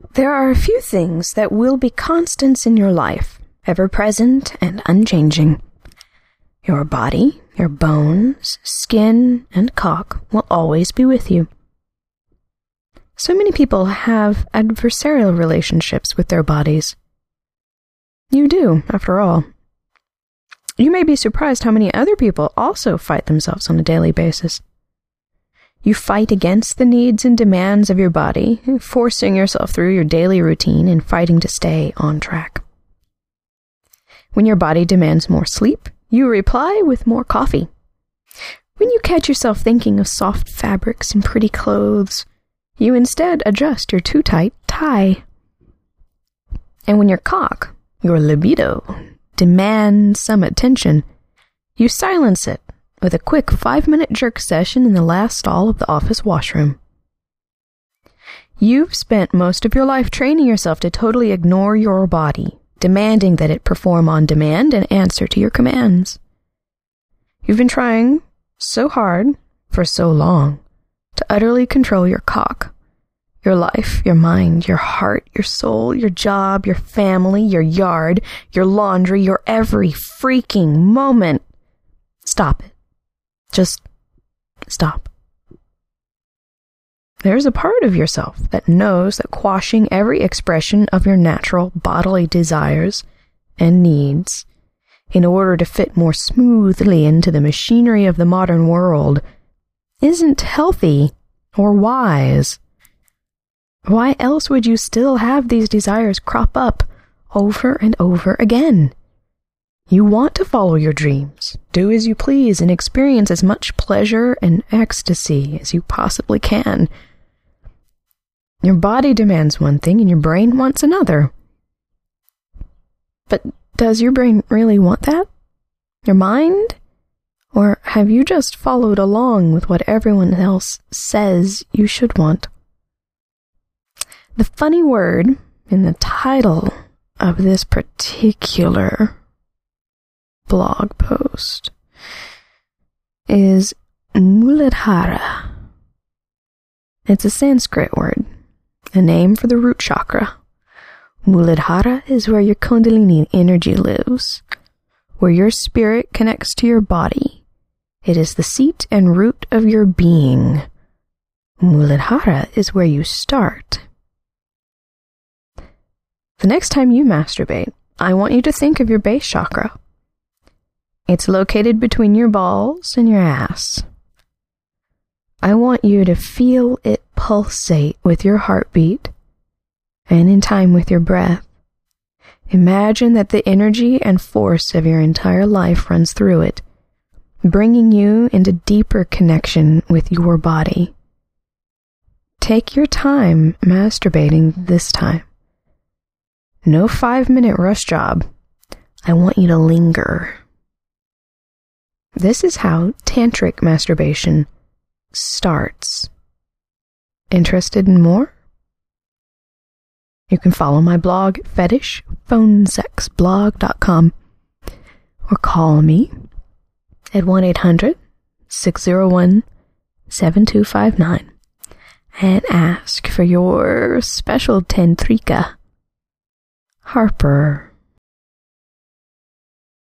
There are a few things that will be constants in your life, ever present and unchanging. Your body, your bones, skin, and cock will always be with you. So many people have adversarial relationships with their bodies. You do, after all. You may be surprised how many other people also fight themselves on a daily basis. You fight against the needs and demands of your body, forcing yourself through your daily routine and fighting to stay on track. When your body demands more sleep, you reply with more coffee. When you catch yourself thinking of soft fabrics and pretty clothes, you instead adjust your too-tight tie. And when your cock, your libido, demands some attention, you silence it with a quick 5-minute jerk session in the last stall of the office washroom. You've spent most of your life training yourself to totally ignore your body, demanding that it perform on demand and answer to your commands. You've been trying so hard for so long to utterly control your cock, your life, your mind, your heart, your soul, your job, your family, your yard, your laundry, your every freaking moment. Stop it. Just stop. There's a part of yourself that knows that quashing every expression of your natural bodily desires and needs in order to fit more smoothly into the machinery of the modern world isn't healthy or wise. Why else would you still have these desires crop up over and over again? You want to follow your dreams, do as you please, and experience as much pleasure and ecstasy as you possibly can. Your body demands one thing and your brain wants another. But does your brain really want that? Your mind? Or have you just followed along with what everyone else says you should want? The funny word in the title of this particular blog post is Muladhara. It's a Sanskrit word, a name for the root chakra. Muladhara is where your Kundalini energy lives, where your spirit connects to your body. It is the seat and root of your being. Muladhara is where you start. The next time you masturbate, I want you to think of your base chakra. It's located between your balls and your ass. I want you to feel it pulsate with your heartbeat and in time with your breath. Imagine that the energy and force of your entire life runs through it, bringing you into deeper connection with your body. Take your time masturbating this time. No 5-minute rush job. I want you to linger. This is how tantric masturbation starts. Interested in more? You can follow my blog, fetishphonesexblog.com, or call me at 1-800-601-7259 and ask for your special tantrika, Harper.